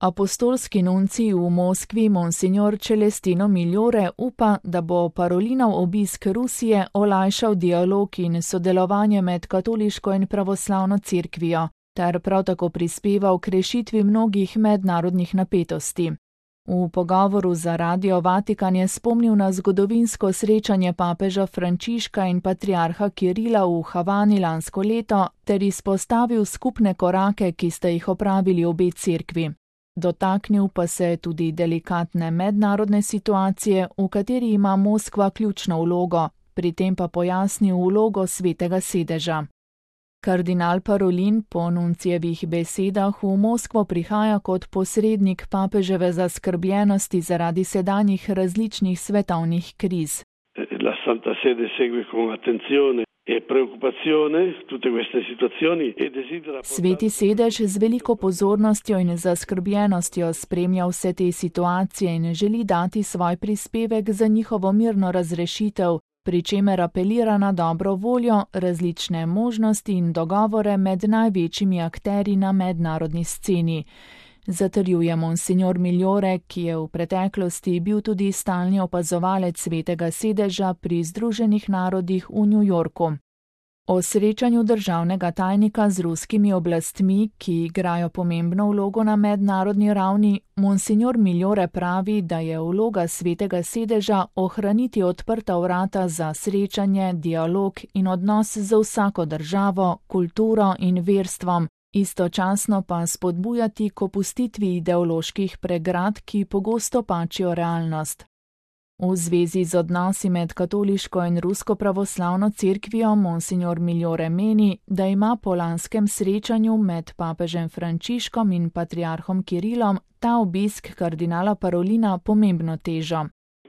Apostolski nuncij v Moskvi monsignor Celestino Migliore upa, da bo Parolinov obisk Rusije olajšal dialog in sodelovanje med katoliško in pravoslavno cerkvijo, ter prav tako prispeval k rešitvi mnogih mednarodnih napetosti. V pogovoru za Radio Vatikan je spomnil na zgodovinsko srečanje papeža Frančiška in patriarha Kirila v Havani lansko leto ter izpostavil skupne korake, ki sta jih opravili obe cerkvi. Dotaknil pa se je tudi delikatne mednarodne situacije, v kateri ima Moskva ključno vlogo, pri tem pa pojasnil vlogo Svetega sedeža. Kardinal Parolin po nuncijevih besedah v Moskvo prihaja kot posrednik papeževe zaskrbljenosti zaradi sedanjih različnih svetovnih kriz. La Santa Sede segue con attenzione e preoccupazione tutte queste situazioni e desidera. Sveti sedež z veliko pozornostjo in zaskrbljenostjo spremlja vse te situacije in želi dati svoj prispevek za njihovo mirno razrešitev, pri čemer apelira na dobro voljo, različne možnosti in dogovore med največjimi akterji na mednarodni sceni. Zatrjuje monsignor Migliore, ki je v preteklosti bil tudi stalni opazovalec Svetega sedeža pri Združenih narodih v New Yorku. O srečanju državnega tajnika z ruskimi oblastmi, ki igrajo pomembno vlogo na mednarodni ravni, monsignor Migliore pravi, da je vloga Svetega sedeža ohraniti odprta vrata za srečanje, dialog in odnos z vsako državo, kulturo in verstvom, istočasno pa spodbujati k opustitvi ideoloških pregrad, ki pogosto pačijo realnost. V zvezi z odnosi med katoliško in rusko pravoslavno cerkvijo monsignor Migliore meni, da ima po lanskem srečanju med papežem Frančiškom in patriarhom Kirilom ta obisk kardinala Parolina pomembno težo.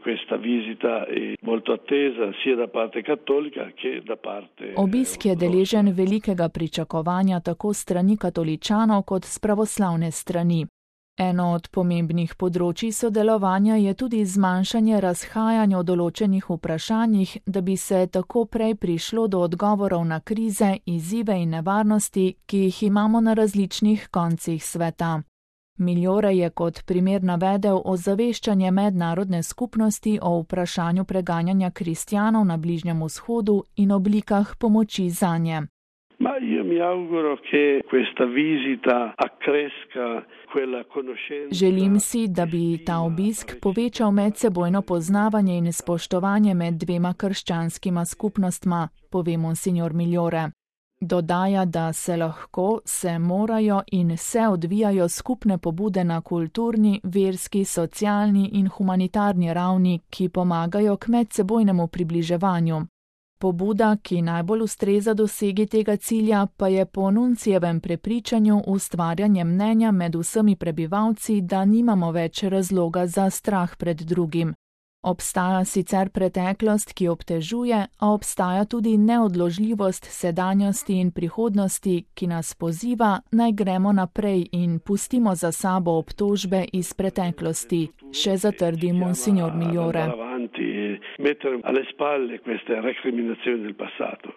Obisk je deležen velikega pričakovanja tako strani katoličanov kot s pravoslavne strani. Eno od pomembnih področij sodelovanja je tudi zmanjšanje razhajanj o določenih vprašanjih, da bi se tako prej prišlo do odgovorov na krize, izzive in nevarnosti, ki jih imamo na različnih koncih sveta. Migliore je kot primer navedel ozaveščanje mednarodne skupnosti o vprašanju preganjanja kristjanov na Bližnjem vzhodu in oblikah pomoči zanje. Želim si, da bi ta obisk povečal medsebojno poznavanje in spoštovanje med dvema krščanskima skupnostma, pove monsignor Migliore. Dodaja, da se lahko, se morajo in se odvijajo skupne pobude na kulturni, verski, socialni in humanitarni ravni, ki pomagajo k medsebojnemu približevanju. Pobuda, ki najbolj ustreza dosegi tega cilja, pa je po nuncijevem prepričanju ustvarjanje mnenja med vsemi prebivalci, da nimamo več razloga za strah pred drugim. Obstaja sicer preteklost, ki obtežuje, a obstaja tudi neodložljivost sedanjosti in prihodnosti, ki nas poziva, naj gremo naprej in pustimo za sabo obtožbe iz preteklosti, še zatrdi monsignor Migliore.